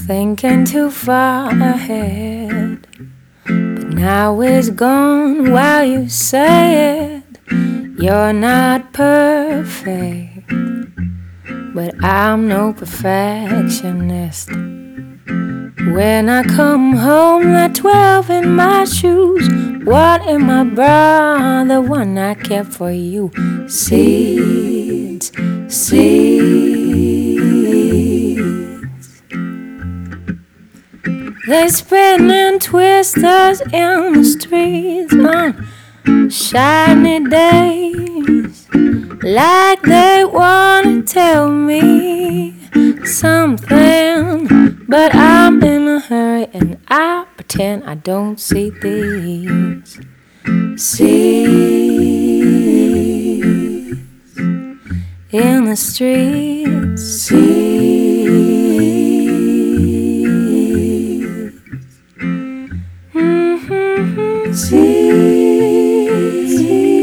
thinking too far ahead, but now it's gone while you say it. You're not perfect, but I'm no perfectionist. When I come home at 12 in my shoes, what in my bra, the one I kept for you? Seeds, seeds. They spinning twisters in the streets on shiny days, like they wanna tell me something, but I'm in a hurry and I pretend I don't see these seeds in the streets. Seeds, seeds,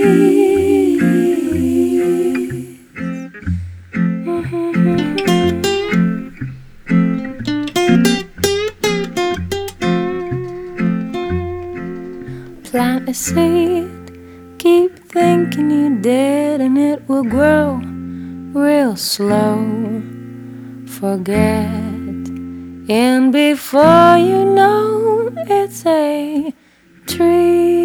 Plant a seed, keep thinking you did, and it will grow real slow. Forget, and before you know, it's a tree.